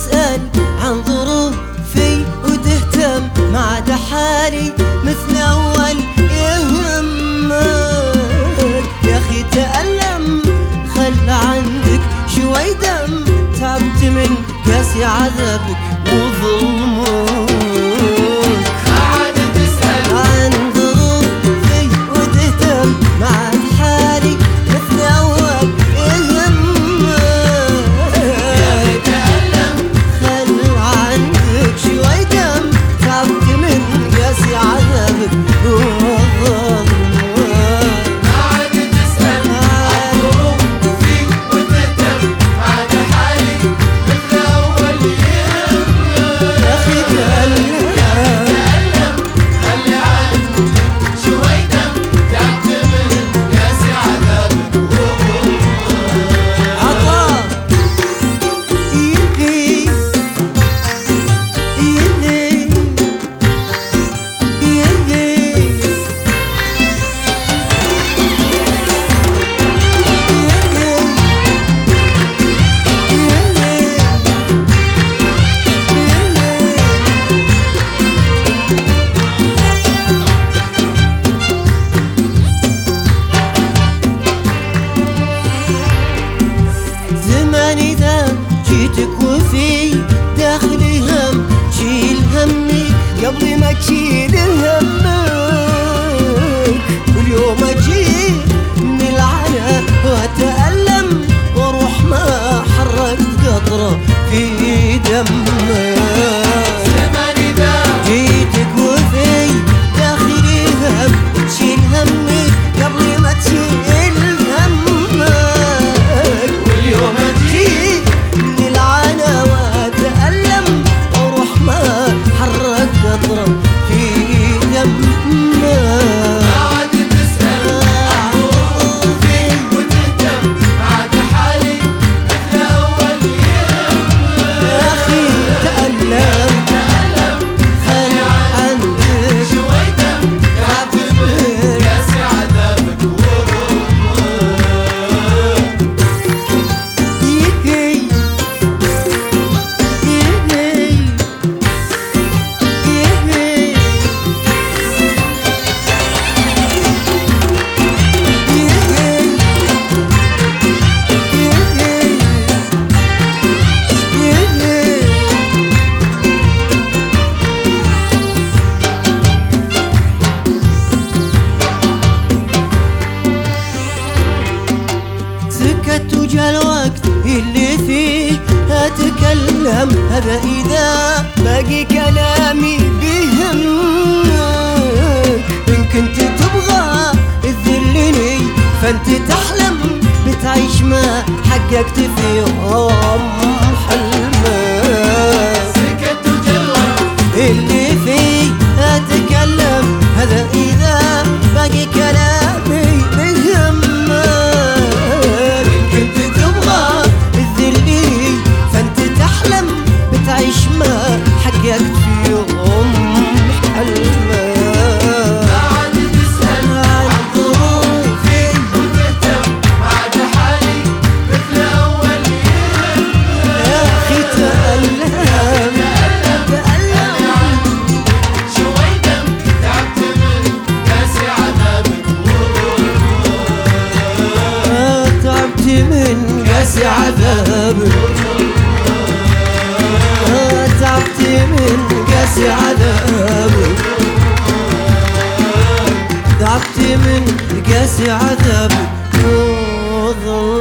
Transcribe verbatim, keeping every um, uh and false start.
تسأل عن ظروفي وتهتم ما عدا حالي مثل أول يهمك. يا أخي تألم خل عندك شوي دم، تعبت من قاسي عذابك وظلمك. إذا جيتك وفي داخلي هم تشيل همي قبل ما تشيل همك. واليوم أجي من العنا وأتألم وأروح ما حركت قطرة في دمك. جيتك وفي داخلي هم تشيل همي قبل ما تشيل همك. واليوم وجا الوقت اللي فيه أتكلم، هذا إذا باقي كلامي بيهمك. إن كنت تبغى تذلني فأنت تحلم بتعيش ما حققت في يوم حلمك. سكت وجا الوقت اللي فيه أتكلم، هذا إذا باقي كلامي بيهمك. تعيش ما حققت في يوم حلمك. بعد تسأل عن ظروفي وتهتم بعد حالي مثل أول يوم. يا أخي تألم تألم شوي دم، تعبت من قاسي عذابك وظلمك. تعبت من قاسي عذابك، تعبت من قاسي عذابك، تعبت من قاسي عذابك وظلمك.